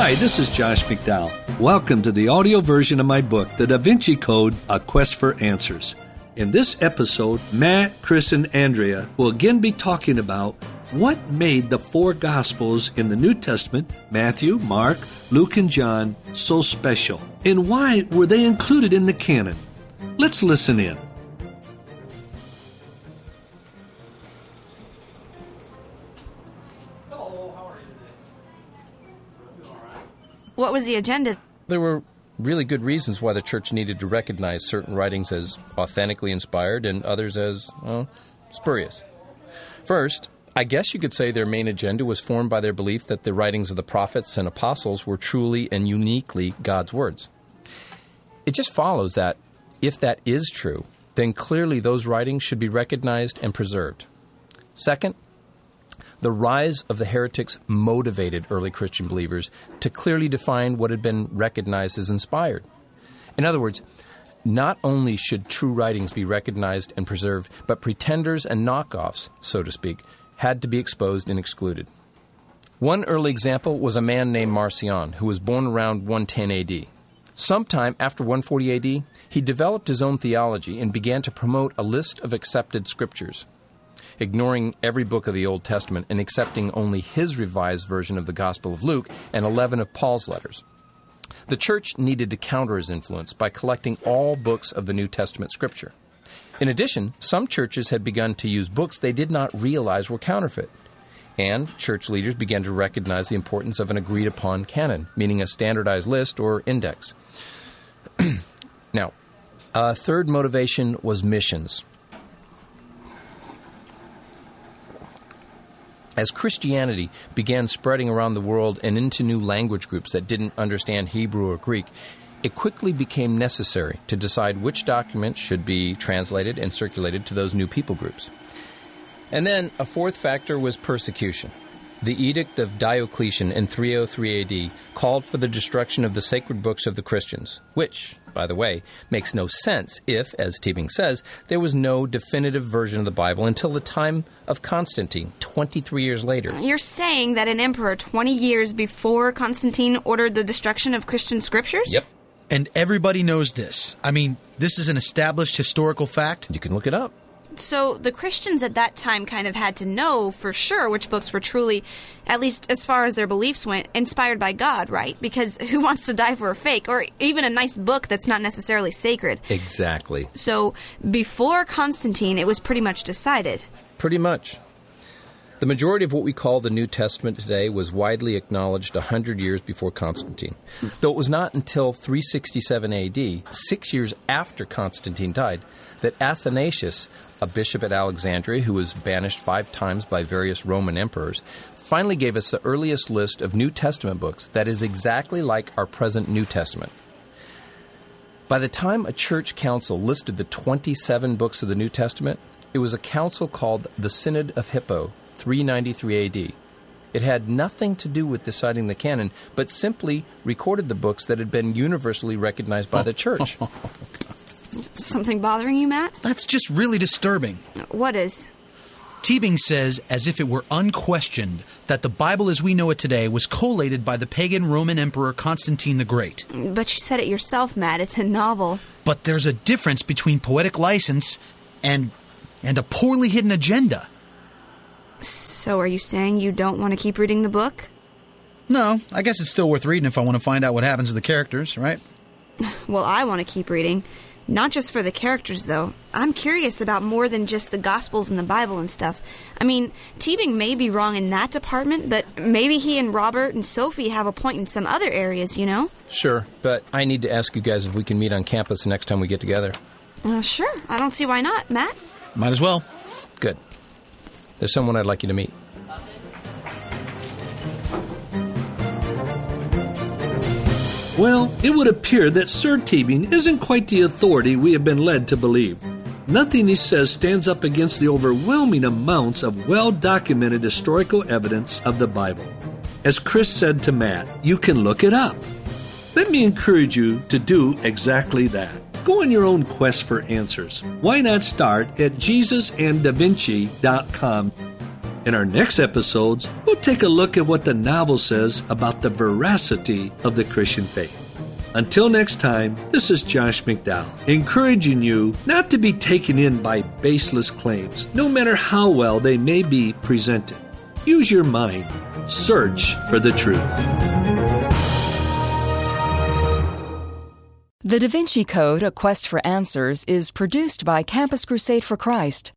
Hi, this is Josh McDowell. Welcome to the audio version of my book, The Da Vinci Code, A Quest for Answers. In this episode, Matt, Chris, and Andrea will again be talking about what made the four Gospels in the New Testament, Matthew, Mark, Luke, and John, so special, and why were they included in the canon. Let's listen in. What was the agenda? There were really good reasons why the church needed to recognize certain writings as authentically inspired and others as, spurious. First, I guess you could say their main agenda was formed by their belief that the writings of the prophets and apostles were truly and uniquely God's words. It just follows that, if that is true, then clearly those writings should be recognized and preserved. Second, the rise of the heretics motivated early Christian believers to clearly define what had been recognized as inspired. In other words, not only should true writings be recognized and preserved, but pretenders and knockoffs, so to speak, had to be exposed and excluded. One early example was a man named Marcion, who was born around 110 AD. Sometime after 140 AD, he developed his own theology and began to promote a list of accepted scriptures, ignoring every book of the Old Testament and accepting only his revised version of the Gospel of Luke and 11 of Paul's letters. The church needed to counter his influence by collecting all books of the New Testament scripture. In addition, some churches had begun to use books they did not realize were counterfeit, and church leaders began to recognize the importance of an agreed-upon canon, meaning a standardized list or index. Now, a third motivation was missions. As Christianity began spreading around the world and into new language groups that didn't understand Hebrew or Greek, it quickly became necessary to decide which documents should be translated and circulated to those new people groups. And then a fourth factor was persecution. The Edict of Diocletian in 303 AD called for the destruction of the sacred books of the Christians, which, by the way, makes no sense if, as Teebing says, there was no definitive version of the Bible until the time of Constantine, 23 years later. You're saying that an emperor 20 years before Constantine ordered the destruction of Christian scriptures? Yep. And everybody knows this. I mean, this is an established historical fact. You can look it up. So the Christians at that time kind of had to know for sure which books were truly, at least as far as their beliefs went, inspired by God, right? Because who wants to die for a fake or even a nice book that's not necessarily sacred? Exactly. So before Constantine, it was pretty much decided. Pretty much. The majority of what we call the New Testament today was widely acknowledged 100 years before Constantine, though it was not until 367 AD, 6 years after Constantine died, that Athanasius, a bishop at Alexandria who was banished 5 times by various Roman emperors, finally gave us the earliest list of New Testament books that is exactly like our present New Testament. By the time a church council listed the 27 books of the New Testament, it was a council called the Synod of Hippo, 393 AD. It had nothing to do with deciding the canon, but simply recorded the books that had been universally recognized by the church. Something bothering you, Matt? That's just really disturbing. What is? Teebing says, as if it were unquestioned, that the Bible as we know it today was collated by the pagan Roman Emperor Constantine the Great. But you said it yourself, Matt. It's a novel. But there's a difference between poetic license and a poorly hidden agenda. So are you saying you don't want to keep reading the book? No, I guess it's still worth reading if I want to find out what happens to the characters, right? Well, I want to keep reading. Not just for the characters, though. I'm curious about more than just the Gospels and the Bible and stuff. I mean, Teebing may be wrong in that department, but maybe he and Robert and Sophie have a point in some other areas, you know? Sure, but I need to ask you guys if we can meet on campus the next time we get together. Sure. I don't see why not, Matt. Might as well. Good. There's someone I'd like you to meet. Well, it would appear that Sir Teebing isn't quite the authority we have been led to believe. Nothing he says stands up against the overwhelming amounts of well-documented historical evidence of the Bible. As Chris said to Matt, you can look it up. Let me encourage you to do exactly that. Go on your own quest for answers. Why not start at JesusandDaVinci.com? In our next episodes, we'll take a look at what the novel says about the veracity of the Christian faith. Until next time, this is Josh McDowell, encouraging you not to be taken in by baseless claims, no matter how well they may be presented. Use your mind. Search for the truth. The Da Vinci Code, A Quest for Answers, is produced by Campus Crusade for Christ.